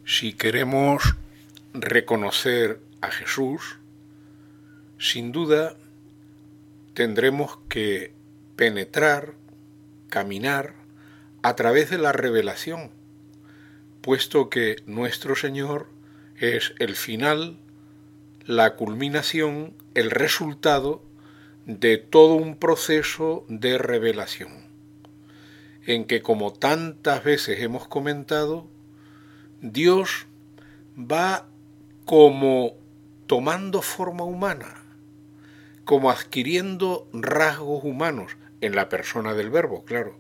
Si queremos reconocer a Jesús, sin duda tendremos que penetrar, caminar a través de la revelación, puesto que nuestro Señor es el final, la culminación, el resultado de todo un proceso de revelación, en que, como tantas veces hemos comentado, Dios va como tomando forma humana, como adquiriendo rasgos humanos, en la persona del Verbo, claro.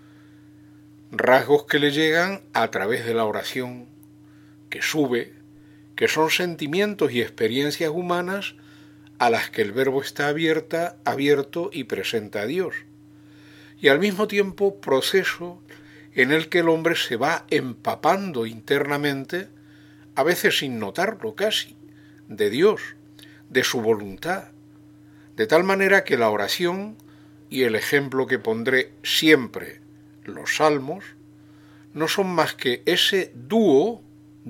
Rasgos que le llegan a través de la oración, que sube, que son sentimientos y experiencias humanas a las que el Verbo está abierto y presenta a Dios. Y al mismo tiempo proceso en el que el hombre se va empapando internamente, a veces sin notarlo casi, de Dios, de su voluntad, de tal manera que la oración, y el ejemplo que pondré siempre, los salmos, no son más que ese dúo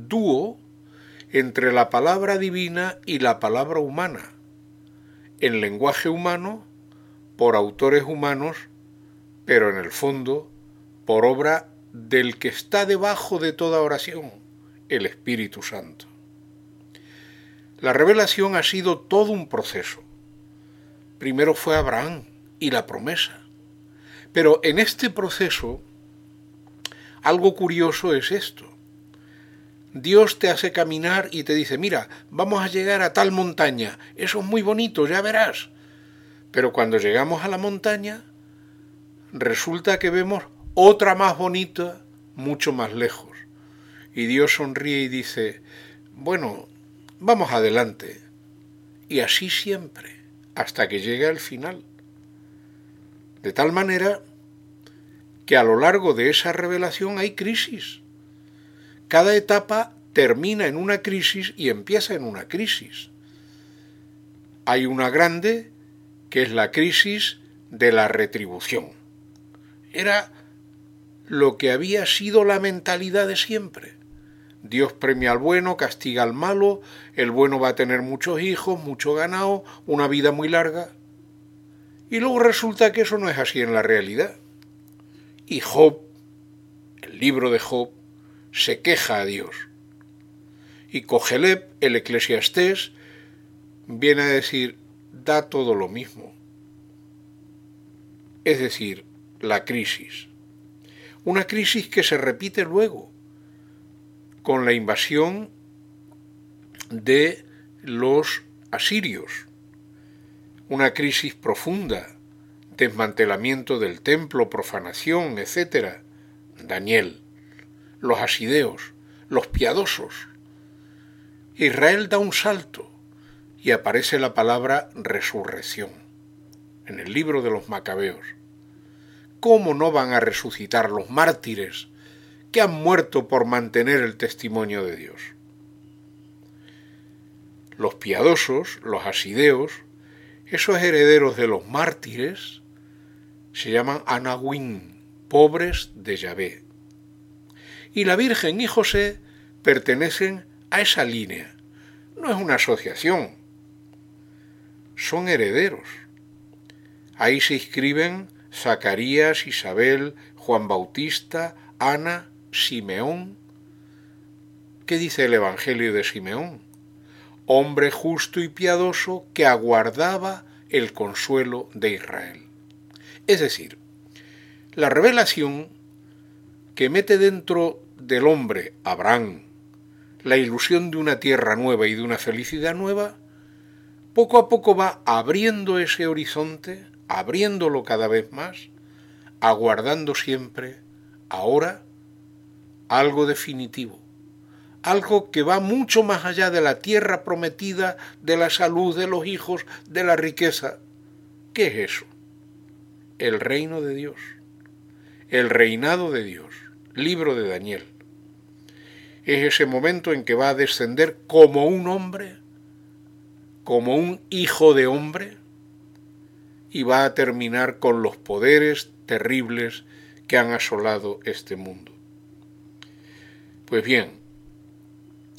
entre la palabra divina y la palabra humana, en lenguaje humano, por autores humanos, pero en el fondo por obra del que está debajo de toda oración, el Espíritu Santo. La revelación ha sido todo un proceso. Primero fue Abraham y la promesa. Pero en este proceso, algo curioso es esto. Dios te hace caminar y te dice, mira, vamos a llegar a tal montaña, eso es muy bonito, ya verás. Pero cuando llegamos a la montaña, resulta que vemos otra más bonita, mucho más lejos. Y Dios sonríe y dice, bueno, vamos adelante. Y así siempre, hasta que llegue al final. De tal manera que a lo largo de esa revelación hay crisis. Cada etapa termina en una crisis y empieza en una crisis. Hay una grande que es la crisis de la retribución. Era lo que había sido la mentalidad de siempre. Dios premia al bueno, castiga al malo, el bueno va a tener muchos hijos, mucho ganado, una vida muy larga. Y luego resulta que eso no es así en la realidad. Y Job, el libro de Job, se queja a Dios. Y Cogeleb, el Eclesiastés, viene a decir, da todo lo mismo. Es decir, la crisis. Una crisis que se repite luego, con la invasión de los asirios. Una crisis profunda, desmantelamiento del templo, profanación, etc. Daniel, los asideos, los piadosos. Israel da un salto y aparece la palabra resurrección en el libro de los Macabeos. ¿Cómo no van a resucitar los mártires que han muerto por mantener el testimonio de Dios? Los piadosos, los asideos, esos herederos de los mártires, se llaman Anahuín, pobres de Yahvé. Y la Virgen y José pertenecen a esa línea. No es una asociación, son herederos. Ahí se inscriben Zacarías, Isabel, Juan Bautista, Ana, Simeón. ¿Qué dice el Evangelio de Simeón? Hombre justo y piadoso que aguardaba el consuelo de Israel. Es decir, la revelación que mete dentro del hombre, Abraham, la ilusión de una tierra nueva y de una felicidad nueva, poco a poco va abriendo ese horizonte, abriéndolo cada vez más, aguardando siempre, ahora, algo definitivo, algo que va mucho más allá de la tierra prometida, de la salud, de los hijos, de la riqueza. ¿Qué es eso? El reino de Dios, el reinado de Dios, libro de Daniel. Es ese momento en que va a descender como un hombre, como un hijo de hombre, y va a terminar con los poderes terribles que han asolado este mundo. Pues bien,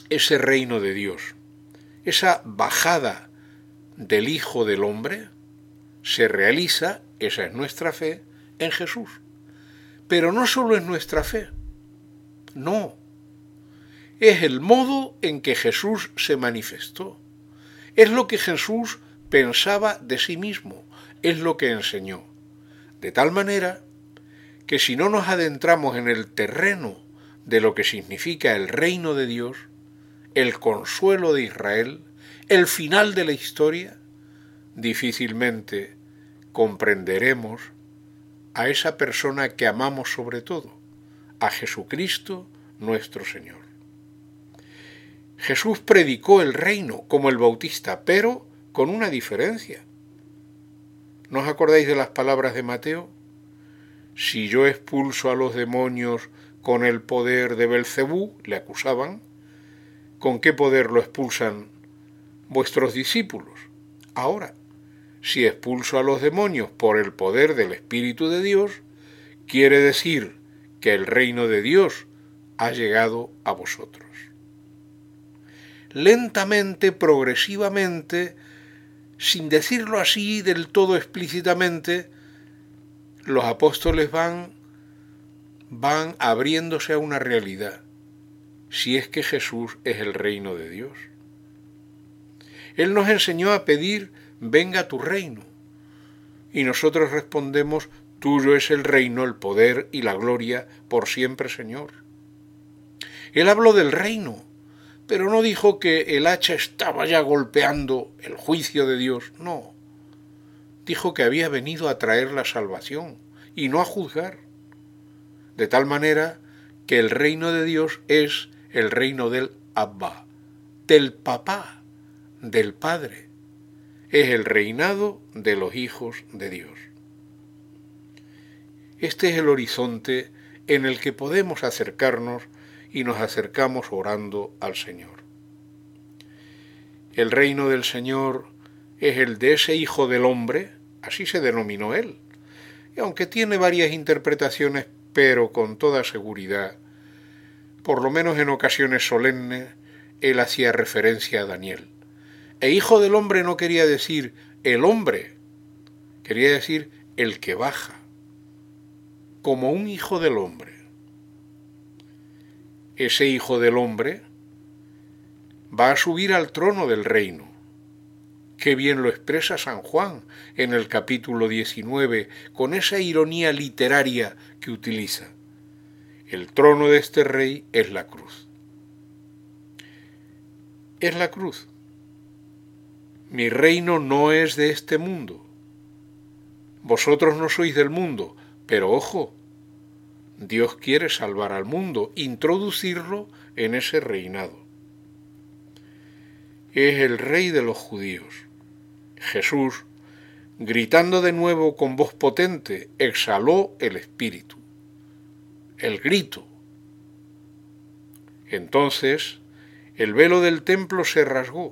ese reino de Dios, esa bajada del Hijo del Hombre, se realiza, esa es nuestra fe, en Jesús. Pero no solo es nuestra fe, no, es el modo en que Jesús se manifestó, es lo que Jesús pensaba de sí mismo, es lo que enseñó. De tal manera que si no nos adentramos en el terreno de lo que significa el reino de Dios, el consuelo de Israel, el final de la historia, difícilmente comprenderemos a esa persona que amamos sobre todo, a Jesucristo nuestro Señor. Jesús predicó el reino como el Bautista, pero con una diferencia. ¿No os acordáis de las palabras de Mateo? Si yo expulso a los demonios con el poder de Belcebú, le acusaban, ¿con qué poder lo expulsan vuestros discípulos? Ahora, si expulso a los demonios por el poder del Espíritu de Dios, quiere decir que el reino de Dios ha llegado a vosotros. Lentamente, progresivamente, sin decirlo así del todo explícitamente, los apóstoles van abriéndose a una realidad, si es que Jesús es el reino de Dios. Él nos enseñó a pedir, venga tu reino, y nosotros respondemos, tuyo es el reino, el poder y la gloria por siempre, Señor. Él habló del reino, pero no dijo que el hacha estaba ya golpeando el juicio de Dios, no. Dijo que había venido a traer la salvación y no a juzgar. De tal manera que el reino de Dios es el reino del Abba, del papá, del Padre. Es el reinado de los hijos de Dios. Este es el horizonte en el que podemos acercarnos y nos acercamos orando al Señor. El reino del Señor es el de ese Hijo del Hombre, así se denominó él, y aunque tiene varias interpretaciones, pero con toda seguridad, por lo menos en ocasiones solemnes, él hacía referencia a Daniel. E Hijo del Hombre no quería decir el hombre, quería decir el que baja, como un Hijo del Hombre. Ese Hijo del Hombre va a subir al trono del reino. Qué bien lo expresa San Juan en el capítulo 19, con esa ironía literaria que utiliza. El trono de este rey es la cruz. Es la cruz. Mi reino no es de este mundo. Vosotros no sois del mundo, pero ojo, Dios quiere salvar al mundo, introducirlo en ese reinado. Es el rey de los judíos. Jesús, gritando de nuevo con voz potente, exhaló el espíritu, el grito. Entonces, el velo del templo se rasgó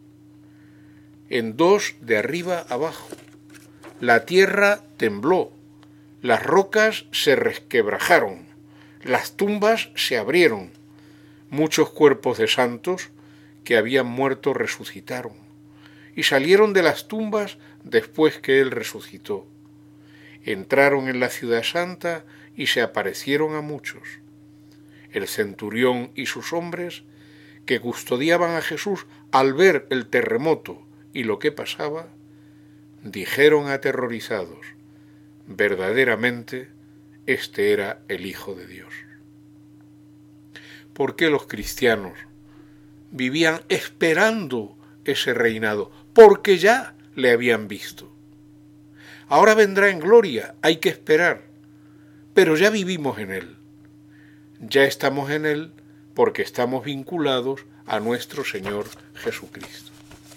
en dos de arriba abajo. La tierra tembló, las rocas se resquebrajaron, las tumbas se abrieron, muchos cuerpos de santos que habían muerto resucitaron, y salieron de las tumbas después que él resucitó. Entraron en la ciudad santa y se aparecieron a muchos. El centurión y sus hombres, que custodiaban a Jesús al ver el terremoto y lo que pasaba, dijeron aterrorizados, verdaderamente este era el Hijo de Dios. ¿Por qué los cristianos vivían esperando ese reinado? Porque ya le habían visto. Ahora vendrá en gloria, hay que esperar, pero ya vivimos en él. Ya estamos en él porque estamos vinculados a nuestro Señor Jesucristo.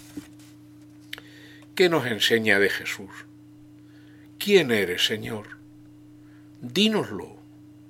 ¿Qué nos enseña de Jesús? ¿Quién eres, Señor? Dínoslo.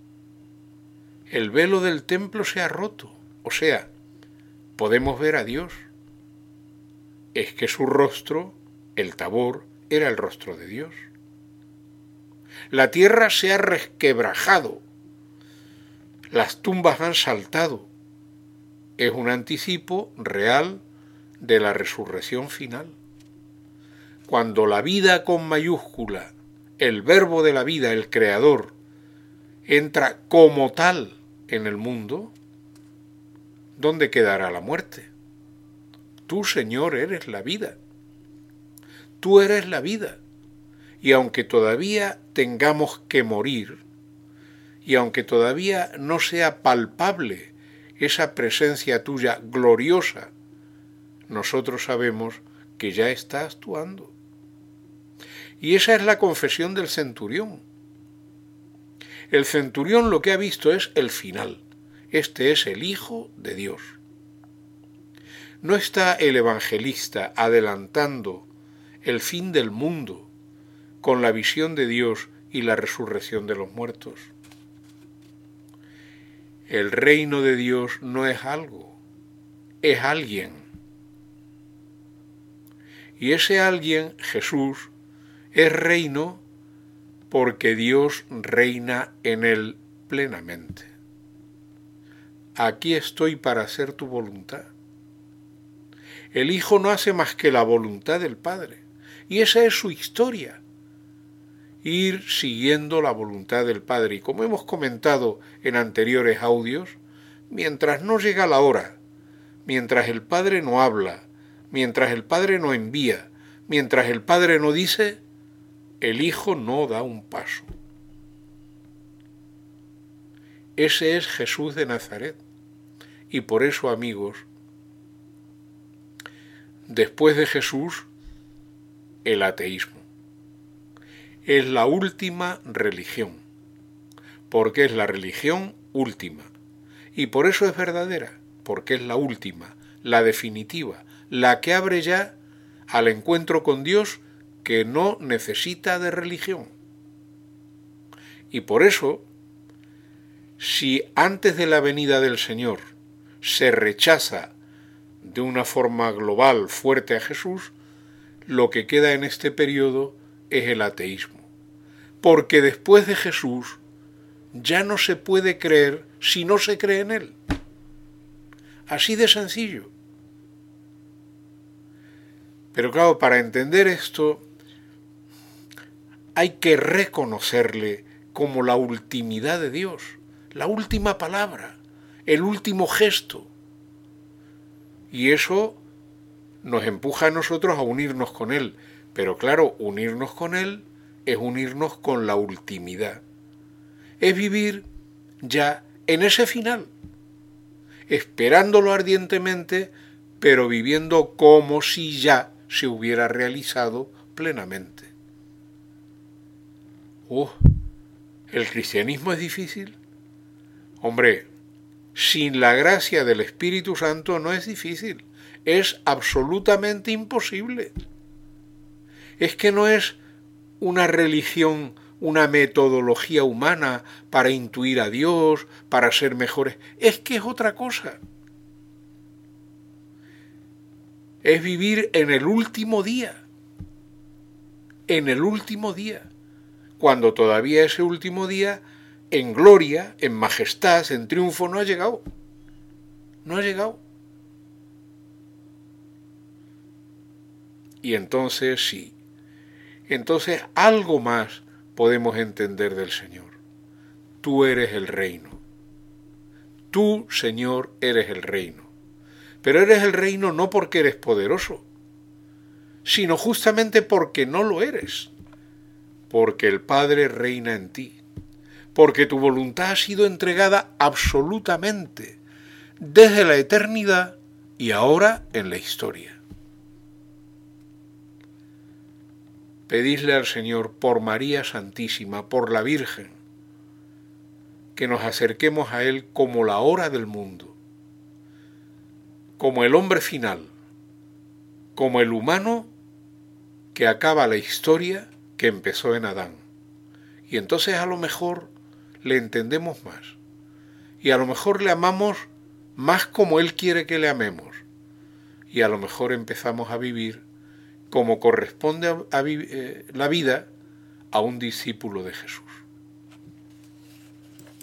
El velo del templo se ha roto, o sea, podemos ver a Dios. Es que su rostro, el Tabor, era el rostro de Dios. La tierra se ha resquebrajado, las tumbas han saltado, es un anticipo real de la resurrección final. Cuando la vida con mayúscula, el verbo de la vida, el creador, entra como tal en el mundo, ¿dónde quedará la muerte? Tú, Señor, eres la vida. Tú eres la vida. Y aunque todavía tengamos que morir, y aunque todavía no sea palpable esa presencia tuya gloriosa, nosotros sabemos que ya está actuando. Y esa es la confesión del centurión. El centurión lo que ha visto es el final. Este es el Hijo de Dios. No está el evangelista adelantando el fin del mundo con la visión de Dios y la resurrección de los muertos. El reino de Dios no es algo, es alguien. Y ese alguien, Jesús, es reino porque Dios reina en él plenamente. Aquí estoy para hacer tu voluntad. El Hijo no hace más que la voluntad del Padre, y esa es su historia. Ir siguiendo la voluntad del Padre. Y como hemos comentado en anteriores audios, mientras no llega la hora, mientras el Padre no habla, mientras el Padre no envía, mientras el Padre no dice, el Hijo no da un paso. Ese es Jesús de Nazaret. Y por eso, amigos, después de Jesús, el ateísmo. Es la última religión, porque es la religión última. Y por eso es verdadera, porque es la última, la definitiva, la que abre ya al encuentro con Dios que no necesita de religión. Y por eso, si antes de la venida del Señor se rechaza de una forma global fuerte a Jesús, lo que queda en este periodo es el ateísmo. Porque después de Jesús ya no se puede creer si no se cree en él. Así de sencillo. Pero claro, para entender esto hay que reconocerle como la ultimidad de Dios, la última palabra, el último gesto. Y eso nos empuja a nosotros a unirnos con él. Pero claro, unirnos con él es unirnos con la ultimidad. Es vivir ya en ese final, esperándolo ardientemente, pero viviendo como si ya se hubiera realizado plenamente. ¿El cristianismo es difícil? Hombre, sin la gracia del Espíritu Santo no es difícil, es absolutamente imposible. Es que no es una religión, una metodología humana para intuir a Dios, para ser mejores. Es que es otra cosa. Es vivir en el último día. En el último día. Cuando todavía ese último día, en gloria, en majestad, en triunfo, no ha llegado. No ha llegado. Y entonces sí. Entonces algo más podemos entender del Señor. Tú eres el reino. Tú, Señor, eres el reino. Pero eres el reino no porque eres poderoso, sino justamente porque no lo eres. Porque el Padre reina en ti. Porque tu voluntad ha sido entregada absolutamente desde la eternidad y ahora en la historia. Pedidle al Señor por María Santísima, por la Virgen, que nos acerquemos a Él como la hora del mundo, como el hombre final, como el humano que acaba la historia que empezó en Adán. Y entonces a lo mejor le entendemos más, y a lo mejor le amamos más como Él quiere que le amemos, y a lo mejor empezamos a vivir como corresponde la vida a un discípulo de Jesús.